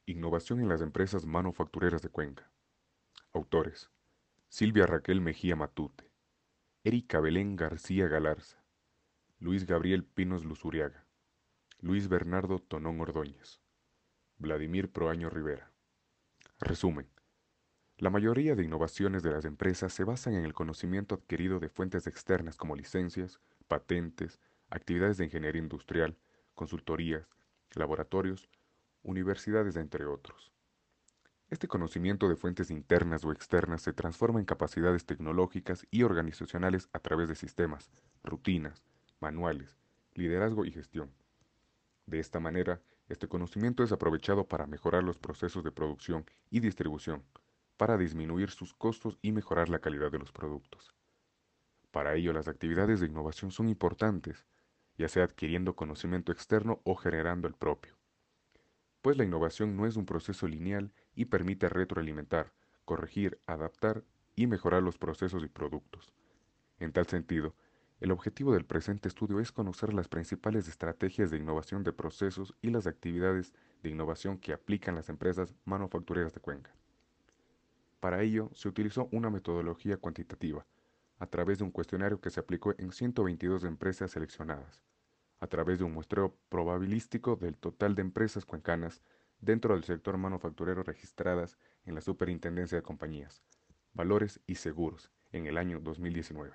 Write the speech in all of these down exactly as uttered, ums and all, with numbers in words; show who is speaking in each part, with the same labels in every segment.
Speaker 1: Innovación en las empresas manufactureras de Cuenca. Autores: Silvia Raquel Mejía Matute, Erika Belén García Galarza, Luis Gabriel Pinos Luzuriaga, Luis Bernardo Tonón Ordóñez, Vladimir Proaño Rivera. Resumen: la mayoría de innovaciones de las empresas se basan en el conocimiento adquirido de fuentes externas como licencias, patentes, actividades de ingeniería industrial, consultorías, laboratorios, universidades, entre otros. Este conocimiento de fuentes internas o externas se transforma en capacidades tecnológicas y organizacionales a través de sistemas, rutinas, manuales, liderazgo y gestión. De esta manera, este conocimiento es aprovechado para mejorar los procesos de producción y distribución, para disminuir sus costos y mejorar la calidad de los productos. Para ello, las actividades de innovación son importantes, ya sea adquiriendo conocimiento externo o generando el propio, pues la innovación no es un proceso lineal y permite retroalimentar, corregir, adaptar y mejorar los procesos y productos. En tal sentido, el objetivo del presente estudio es conocer las principales estrategias de innovación de procesos y las actividades de innovación que aplican las empresas manufactureras de Cuenca. Para ello, se utilizó una metodología cuantitativa, a través de un cuestionario que se aplicó en ciento veintidós empresas seleccionadas, a través de un muestreo probabilístico del total de empresas cuencanas dentro del sector manufacturero registradas en la Superintendencia de Compañías, Valores y Seguros en el año dos mil diecinueve.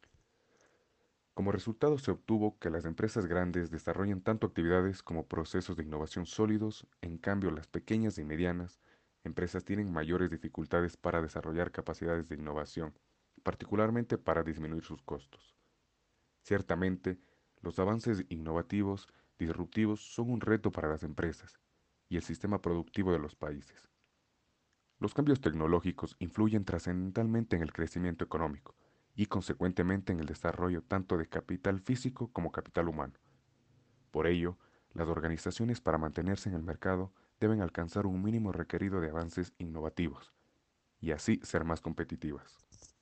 Speaker 1: Como resultado se obtuvo que las empresas grandes desarrollan tanto actividades como procesos de innovación sólidos, en cambio las pequeñas y medianas empresas tienen mayores dificultades para desarrollar capacidades de innovación, particularmente para disminuir sus costos. Ciertamente, los avances innovativos disruptivos son un reto para las empresas y el sistema productivo de los países. Los cambios tecnológicos influyen trascendentalmente en el crecimiento económico y consecuentemente en el desarrollo tanto de capital físico como capital humano. Por ello, las organizaciones para mantenerse en el mercado deben alcanzar un mínimo requerido de avances innovativos y así ser más competitivas.